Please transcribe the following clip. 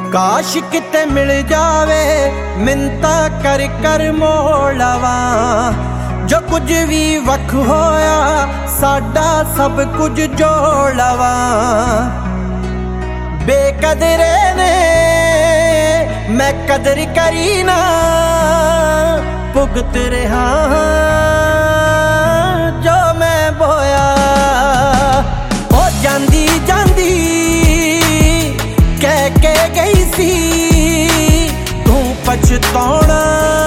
काश किते मिल जावे मिन्नता कर कर मोड़वा, जो कुछ भी वख होया साडा सब कुछ जोड़वा। बेकदरे ने मैं कदर करी ना, भुगत रहा जो मैं बोया। ओ जांदी जांदी कह के गई सी तू पछताउणा